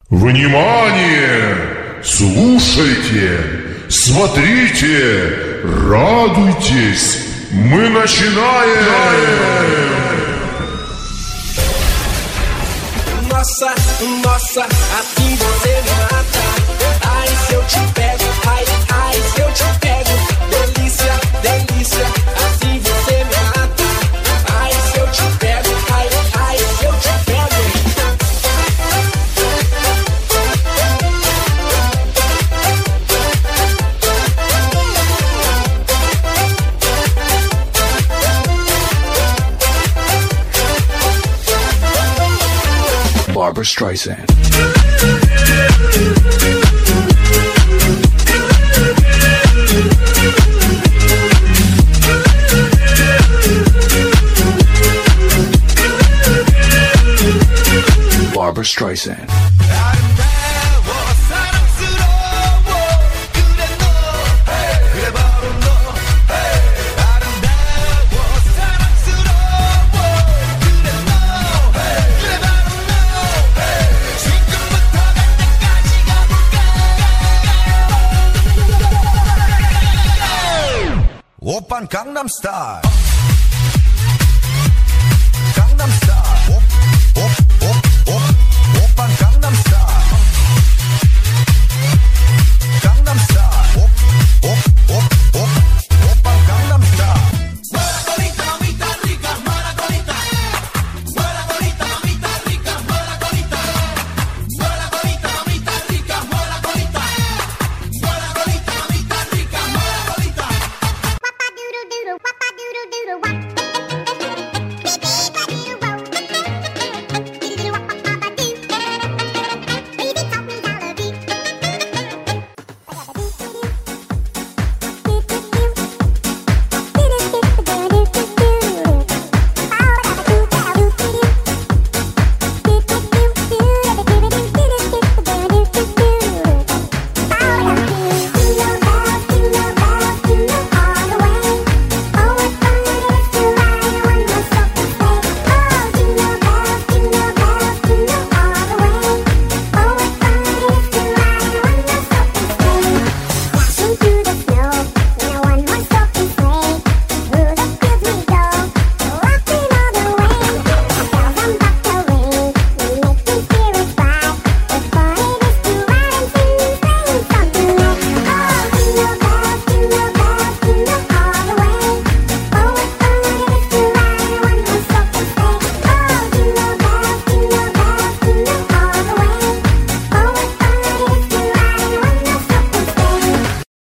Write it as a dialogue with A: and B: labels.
A: Внимание! Слушайте, смотрите, радуйтесь! Мы начинаем!
B: Nossa, nossa, assim você me mata. Ai, se eu te pego, ai, ai, se eu te pego. Delícia, delícia, assim você me mata. Ai, se eu te pego, ai, ai, se eu te pego.
C: Barbra Streisand. Barbra Streisand.
D: Oppan Gangnam Style. Gangnam Style.